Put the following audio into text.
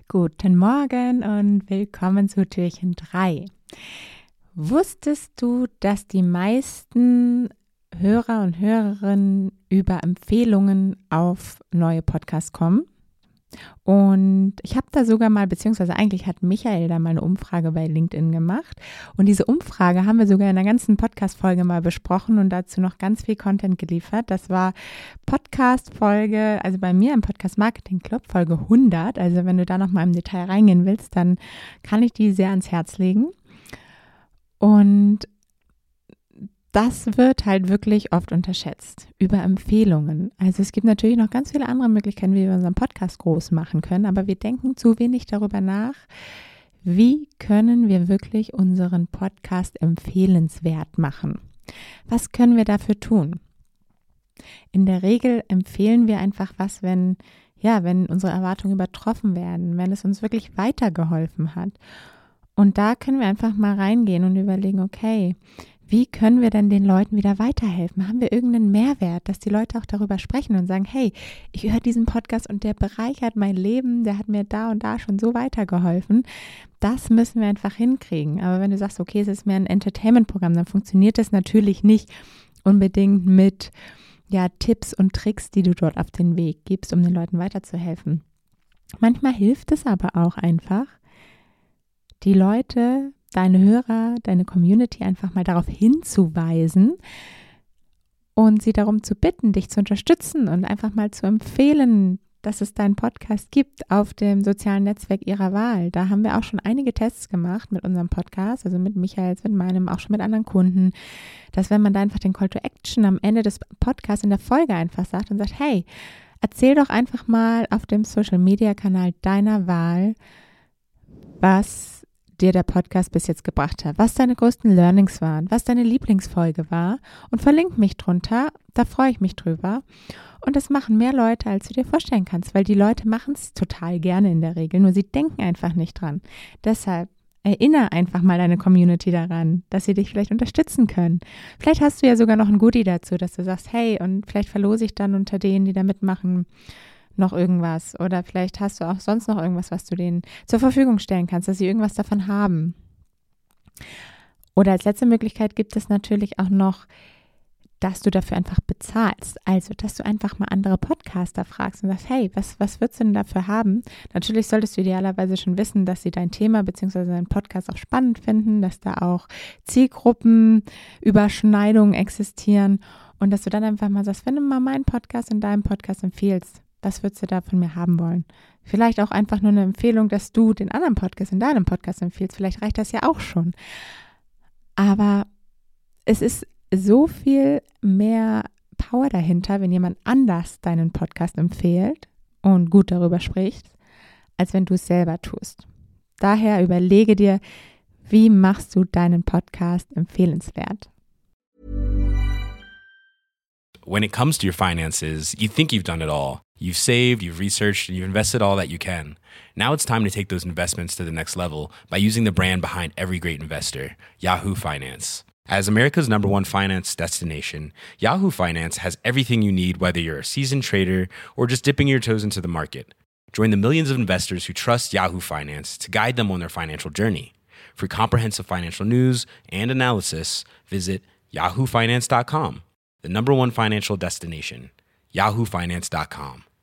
Guten Morgen und willkommen zu Türchen 3. Wusstest du, dass die meisten Hörer und Hörerinnen über Empfehlungen auf neue Podcasts kommen? Und ich habe da sogar mal, beziehungsweise eigentlich hat Michael da mal eine Umfrage bei LinkedIn gemacht. Und diese Umfrage haben wir sogar in einer ganzen Podcast-Folge mal besprochen und dazu noch ganz viel Content geliefert. Das war Podcast-Folge, also bei mir im Podcast Marketing Club, Folge 100. Also wenn du da noch mal im Detail reingehen willst, dann kann ich die sehr ans Herz legen. Und das wird halt wirklich oft unterschätzt, über Empfehlungen. Also es gibt natürlich noch ganz viele andere Möglichkeiten, wie wir unseren Podcast groß machen können, aber wir denken zu wenig darüber nach, wie können wir wirklich unseren Podcast empfehlenswert machen. Was können wir dafür tun? In der Regel empfehlen wir einfach was, wenn unsere Erwartungen übertroffen werden, wenn es uns wirklich weitergeholfen hat. Und da können wir einfach mal reingehen und überlegen, okay, wie können wir denn den Leuten wieder weiterhelfen? Haben wir irgendeinen Mehrwert, dass die Leute auch darüber sprechen und sagen, hey, ich höre diesen Podcast und der bereichert mein Leben, der hat mir da und da schon so weitergeholfen. Das müssen wir einfach hinkriegen. Aber wenn du sagst, okay, es ist mehr ein Entertainment-Programm, dann funktioniert das natürlich nicht unbedingt mit Tipps und Tricks, die du dort auf den Weg gibst, um den Leuten weiterzuhelfen. Manchmal hilft es aber auch einfach, die Leute, deine Hörer, deine Community einfach mal darauf hinzuweisen und sie darum zu bitten, dich zu unterstützen und einfach mal zu empfehlen, dass es deinen Podcast gibt auf dem sozialen Netzwerk ihrer Wahl. Da haben wir auch schon einige Tests gemacht mit unserem Podcast, also mit Michaels, mit meinem, auch schon mit anderen Kunden, dass wenn man da einfach den Call to Action am Ende des Podcasts in der Folge einfach sagt und sagt, hey, erzähl doch einfach mal auf dem Social-Media-Kanal deiner Wahl, was dir der Podcast bis jetzt gebracht hat, was deine größten Learnings waren, was deine Lieblingsfolge war und verlink mich drunter, da freue ich mich drüber. Und das machen mehr Leute, als du dir vorstellen kannst, weil die Leute machen es total gerne in der Regel, nur sie denken einfach nicht dran. Deshalb erinnere einfach mal deine Community daran, dass sie dich vielleicht unterstützen können. Vielleicht hast du ja sogar noch ein Goodie dazu, dass du sagst, hey, und vielleicht verlose ich dann unter denen, die da mitmachen, noch irgendwas oder vielleicht hast du auch sonst noch irgendwas, was du denen zur Verfügung stellen kannst, dass sie irgendwas davon haben. Oder als letzte Möglichkeit gibt es natürlich auch noch, dass du dafür einfach bezahlst. Also, dass du einfach mal andere Podcaster fragst und sagst, hey, was würdest du denn dafür haben? Natürlich solltest du idealerweise schon wissen, dass sie dein Thema bzw. deinen Podcast auch spannend finden, dass da auch Zielgruppenüberschneidungen existieren und dass du dann einfach mal sagst, wenn du mal meinen Podcast und deinen Podcast empfiehlst, was würdest du da von mir haben wollen? Vielleicht auch einfach nur eine Empfehlung, dass du den anderen Podcast in deinem Podcast empfiehlst. Vielleicht reicht das ja auch schon. Aber es ist so viel mehr Power dahinter, wenn jemand anders deinen Podcast empfiehlt und gut darüber spricht, als wenn du es selber tust. Daher überlege dir, wie machst du deinen Podcast empfehlenswert? When it comes to your finances, you think you've done it all. You've saved, you've researched, and you've invested all that you can. Now it's time to take those investments to the next level by using the brand behind every great investor, Yahoo Finance. As America's #1 finance destination, Yahoo Finance has everything you need, whether you're a seasoned trader or just dipping your toes into the market. Join the millions of investors who trust Yahoo Finance to guide them on their financial journey. For comprehensive financial news and analysis, visit yahoofinance.com. The #1 financial destination, yahoofinance.com.